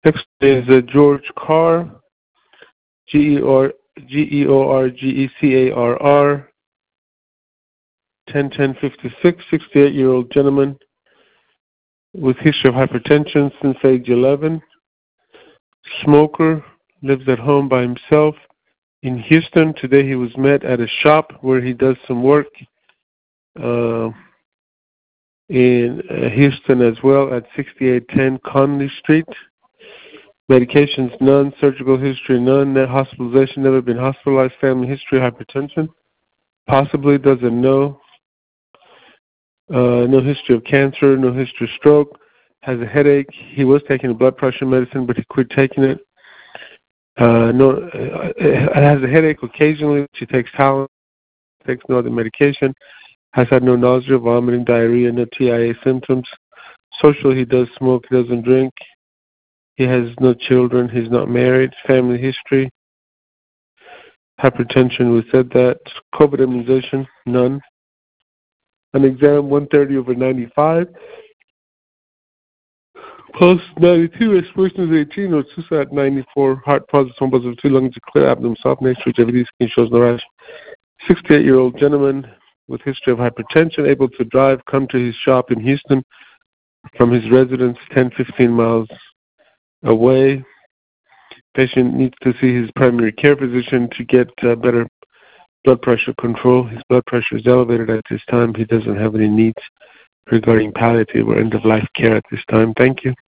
Next is George Carr, Georgecarr, 10-10-56, 68-year-old gentleman with history of hypertension since age 11. Smoker, lives at home by himself in Houston. Today he was met at a shop where he does some work in Houston as well at 6810 Conley Street. Medications, none. Surgical history, none. Net hospitalization, never been hospitalized. Family history, hypertension. Possibly, doesn't know. No history of cancer, no history of stroke. Has a headache. He was taking blood pressure medicine, but he quit taking it. Has a headache occasionally. She takes Tylenol, takes no other medication. Has had no nausea, vomiting, diarrhea, no TIA symptoms. Socially, he does smoke, he doesn't drink. He has no children, he's not married. Family history. Hypertension, we said that. COVID immunization, none. An exam, 130/95. Pulse 92, respiration is 18, or suicide 94, heart positive, 1 positive, 2 lungs are clear, abdomen soft, next to HIVD skin shows no rash. 68-year-old gentleman with history of hypertension, able to drive, come to his shop in Houston from his residence 10-15 miles away. Patient needs to see his primary care physician to get better blood pressure control. His blood pressure is elevated at this time. He doesn't have any needs regarding palliative or end-of-life care at this time. Thank you.